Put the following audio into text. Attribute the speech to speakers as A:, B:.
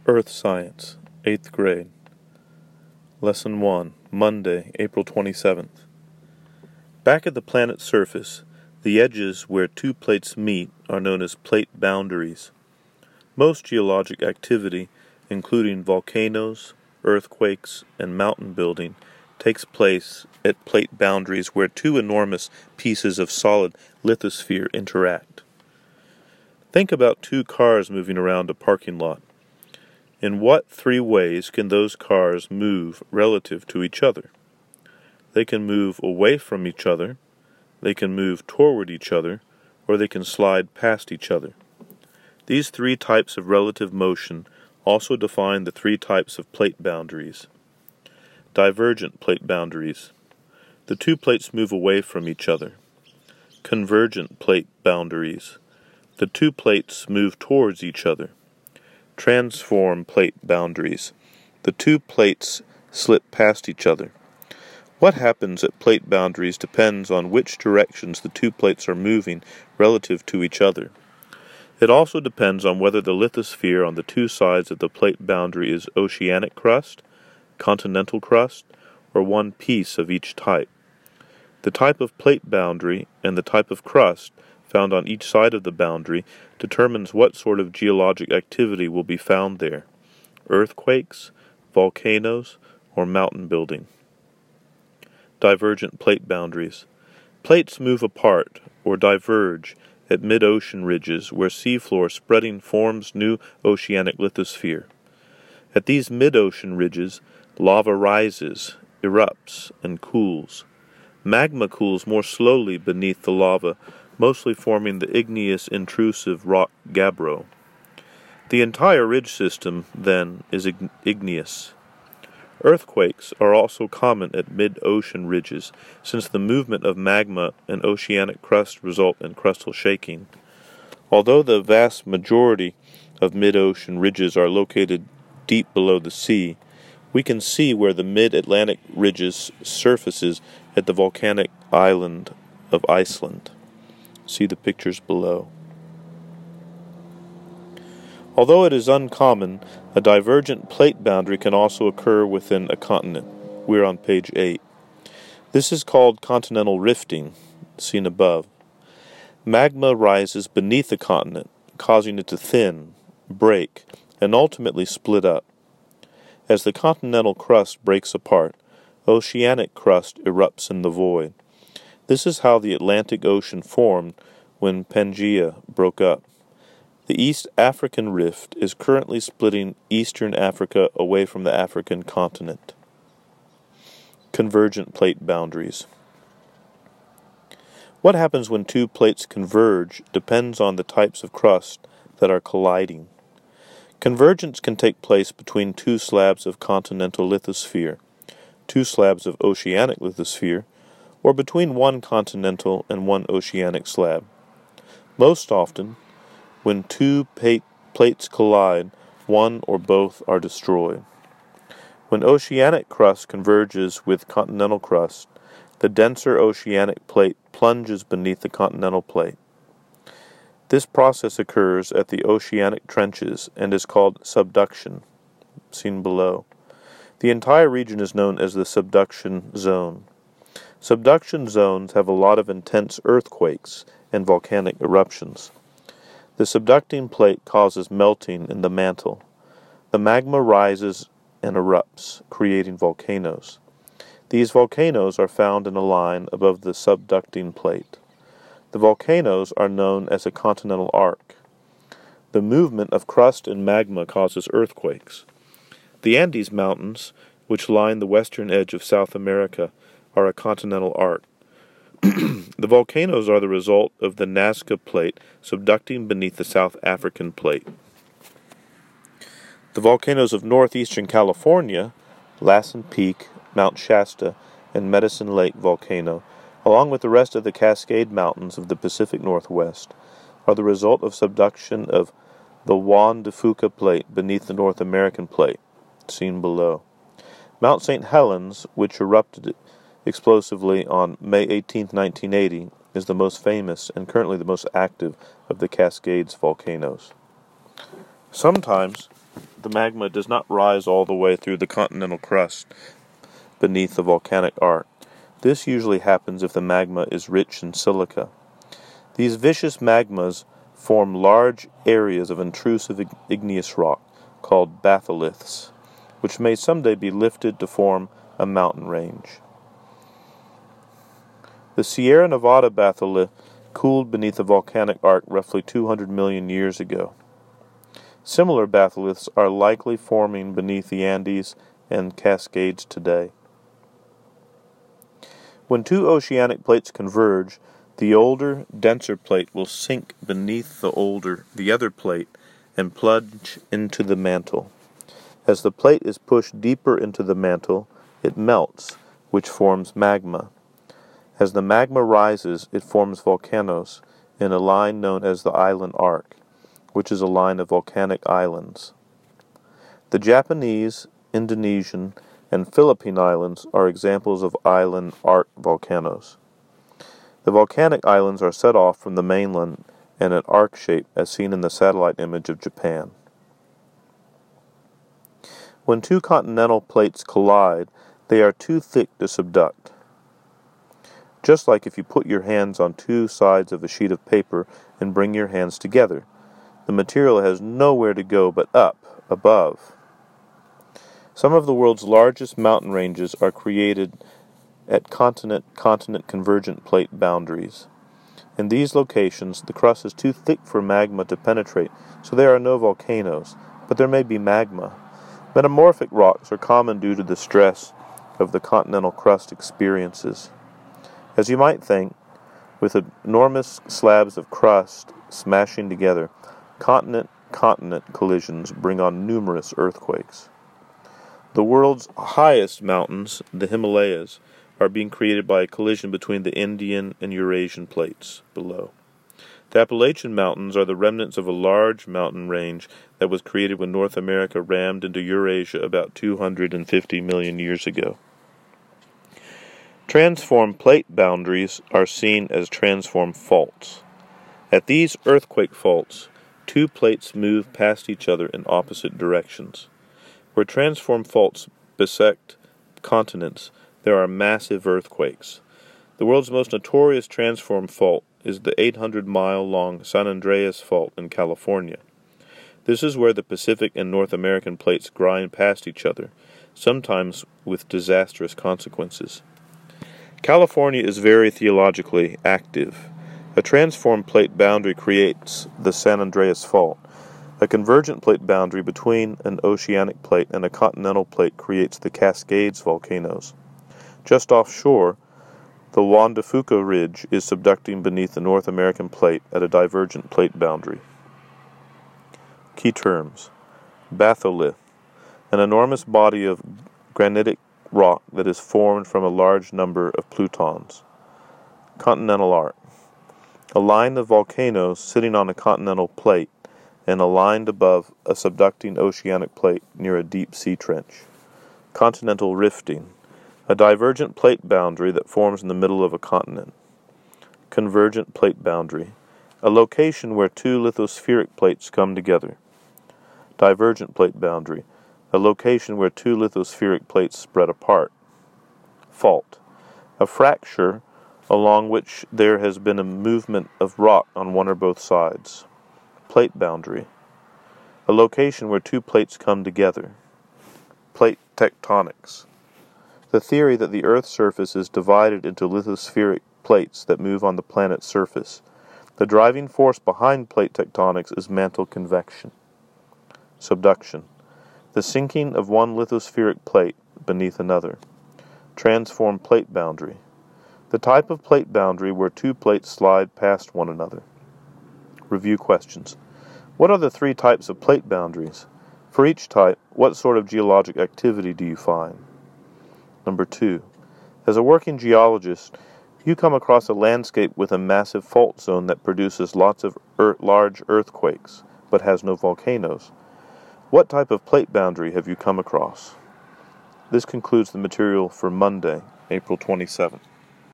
A: Earth Science, 8th grade. Lesson 1, Monday, April 27th. Back at the planet's surface, the edges where two plates meet are known as plate boundaries. Most geologic activity, including volcanoes, earthquakes, and mountain building, takes place at plate boundaries where two enormous pieces of solid lithosphere interact. Think about two cars moving around a parking lot. In what three ways can those cars move relative to each other? They can move away from each other, they can move toward each other, or they can slide past each other. These three types of relative motion also define the three types of plate boundaries. Divergent plate boundaries. The two plates move away from each other. Convergent plate boundaries. The two plates move towards each other. Transform plate boundaries. The two plates slip past each other. What happens at plate boundaries depends on which directions the two plates are moving relative to each other. It also depends on whether the lithosphere on the two sides of the plate boundary is oceanic crust, continental crust, or one piece of each type. The type of plate boundary and the type of crust found on each side of the boundary determines what sort of geologic activity will be found there: earthquakes, volcanoes, or mountain building. Divergent plate boundaries. Plates move apart or diverge at mid-ocean ridges where seafloor spreading forms new oceanic lithosphere. At these mid-ocean ridges, lava rises, erupts, and cools. Magma cools more slowly beneath the lava, mostly forming the igneous intrusive rock gabbro. The entire ridge system, then, is igneous. Earthquakes are also common at mid-ocean ridges, since the movement of magma and oceanic crust result in crustal shaking. Although the vast majority of mid-ocean ridges are located deep below the sea, we can see where the mid-Atlantic ridges surfaces at the volcanic island of Iceland. See the pictures below. Although it is uncommon, a divergent plate boundary can also occur within a continent. We're on page 8. This is called continental rifting, seen above. Magma rises beneath the continent, causing it to thin, break, and ultimately split up. As the continental crust breaks apart, oceanic crust erupts in the void. This is how the Atlantic Ocean formed when Pangaea broke up. The East African Rift is currently splitting eastern Africa away from the African continent. Convergent plate boundaries. What happens when two plates converge depends on the types of crust that are colliding. Convergence can take place between two slabs of continental lithosphere, two slabs of oceanic lithosphere, or between one continental and one oceanic slab. Most often, when two plates collide, one or both are destroyed. When oceanic crust converges with continental crust, the denser oceanic plate plunges beneath the continental plate. This process occurs at the oceanic trenches and is called subduction, seen below. The entire region is known as the subduction zone. Subduction zones have a lot of intense earthquakes and volcanic eruptions. The subducting plate causes melting in the mantle. The magma rises and erupts, creating volcanoes. These volcanoes are found in a line above the subducting plate. The volcanoes are known as a continental arc. The movement of crust and magma causes earthquakes. The Andes Mountains, which line the western edge of South America, are a continental arc. The volcanoes are the result of the Nazca Plate subducting beneath the South African Plate. The volcanoes of northeastern California, Lassen Peak, Mount Shasta, and Medicine Lake Volcano, along with the rest of the Cascade Mountains of the Pacific Northwest, are the result of subduction of the Juan de Fuca Plate beneath the North American Plate, seen below. Mount St. Helens, which erupted explosively on May 18, 1980, is the most famous and currently the most active of the Cascades volcanoes. Sometimes the magma does not rise all the way through the continental crust beneath the volcanic arc. This usually happens if the magma is rich in silica. These viscous magmas form large areas of intrusive igneous rock called batholiths, which may someday be lifted to form a mountain range. The Sierra Nevada batholith cooled beneath the volcanic arc roughly 200 million years ago. Similar batholiths are likely forming beneath the Andes and Cascades today. When two oceanic plates converge, the older, denser plate will sink beneath the other plate and plunge into the mantle. As the plate is pushed deeper into the mantle, it melts, which forms magma. As the magma rises, it forms volcanoes in a line known as the island arc, which is a line of volcanic islands. The Japanese, Indonesian, and Philippine islands are examples of island arc volcanoes. The volcanic islands are set off from the mainland in an arc shape as seen in the satellite image of Japan. When two continental plates collide, they are too thick to subduct. Just like if you put your hands on two sides of a sheet of paper and bring your hands together, the material has nowhere to go but up, above. Some of the world's largest mountain ranges are created at continent-continent convergent plate boundaries. In these locations, the crust is too thick for magma to penetrate, so there are no volcanoes, but there may be magma. Metamorphic rocks are common due to the stress of the continental crust experiences. As you might think, with enormous slabs of crust smashing together, continent-continent collisions bring on numerous earthquakes. The world's highest mountains, the Himalayas, are being created by a collision between the Indian and Eurasian plates below. The Appalachian Mountains are the remnants of a large mountain range that was created when North America rammed into Eurasia about 250 million years ago. Transform plate boundaries are seen as transform faults. At these earthquake faults, two plates move past each other in opposite directions. Where transform faults bisect continents, there are massive earthquakes. The world's most notorious transform fault is the 800-mile-long San Andreas Fault in California. This is where the Pacific and North American plates grind past each other, sometimes with disastrous consequences. California is very theologically active. A transform plate boundary creates the San Andreas Fault. A convergent plate boundary between an oceanic plate and a continental plate creates the Cascades volcanoes. Just offshore, the Juan de Fuca Ridge is subducting beneath the North American plate at a divergent plate boundary. Key terms: batholith, an enormous body of granitic rock that is formed from a large number of plutons. Continental arc, a line of volcanoes sitting on a continental plate and aligned above a subducting oceanic plate near a deep sea trench. Continental rifting, a divergent plate boundary that forms in the middle of a continent. Convergent plate boundary, a location where two lithospheric plates come together. Divergent plate boundary, a location where two lithospheric plates spread apart. Fault, a fracture along which there has been a movement of rock on one or both sides. Plate boundary, a location where two plates come together. Plate tectonics, the theory that the Earth's surface is divided into lithospheric plates that move on the planet's surface. The driving force behind plate tectonics is mantle convection. Subduction, the sinking of one lithospheric plate beneath another. Transform plate boundary, the type of plate boundary where two plates slide past one another. Review questions. What are the three types of plate boundaries? For each type, what sort of geologic activity do you find? Number 2. As a working geologist, you come across a landscape with a massive fault zone that produces lots of large earthquakes, but has no volcanoes. What type of plate boundary have you come across? This concludes the material for Monday, April 27th.